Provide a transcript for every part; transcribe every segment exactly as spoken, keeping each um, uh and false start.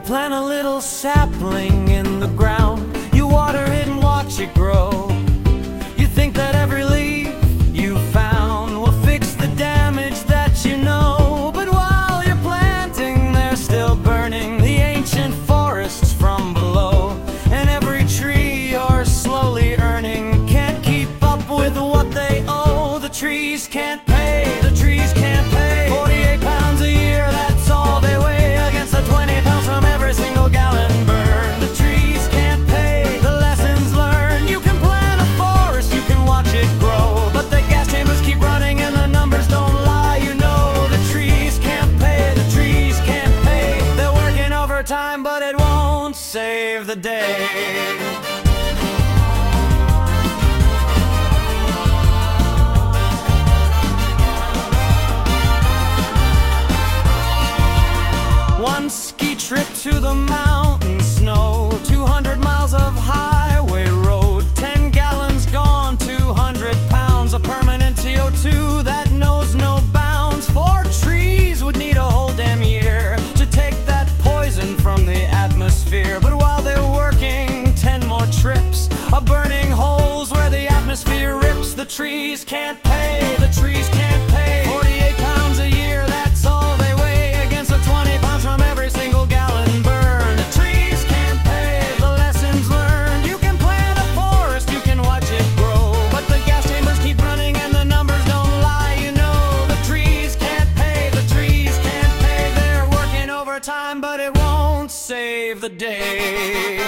Plant a little sapling in the ground, you water it and watch it grow. You think that every leaf you found will fix the damage that you know. But while you're planting, they're still burning the ancient forests from below. And every tree you're slowly earning can't keep up with what they owe. The trees can't pay, the trees can't pay. Forty-eight pounds a year, that's all they weigh, against the twenty pounds from every single gallon burned. The trees can't pay, the lessons learned. You can plant a forest, you can watch it grow, but the gas chambers keep running and the numbers don't lie. You know the trees can't pay, the trees can't pay. They're working overtime, but it won't save the day. One ski trip to the mountain snow, two hundred miles of highway road, ten gallons gone, two hundred pounds of permanent C O two that knows no bounds. Four trees would need a whole damn year to take that poison from the atmosphere. But while they're working, ten more trips are burning holes where the atmosphere rips. The trees can't pay, the trees can't pay. Forty-eight pounds a year, that's all they weigh, against the twenty pounds from every single gallon burned. The trees can't pay, the lessons learned. You can plant a forest, you can watch it grow, but the gas chambers keep running and the numbers don't lie. You know the trees can't pay, the trees can't pay. They're working overtime, but it won't save the day.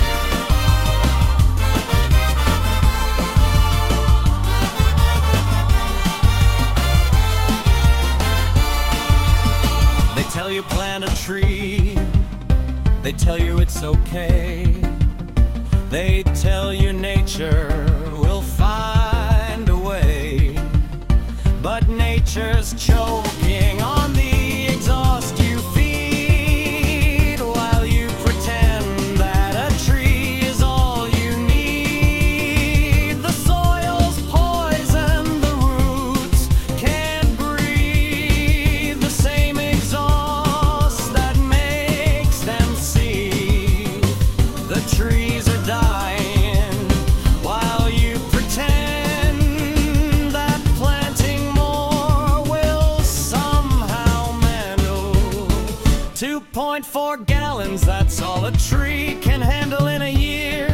Tell you plant a tree, they tell you it's okay. They tell you nature will find a way, but nature's choking on the exhaust you feed, while you pretend that a tree is all you need. The soil's poison, the roots can't breathe the same exhaust. Trees are dying while you pretend that planting more will somehow manual. two point four gallons, that's all a tree can handle in a year.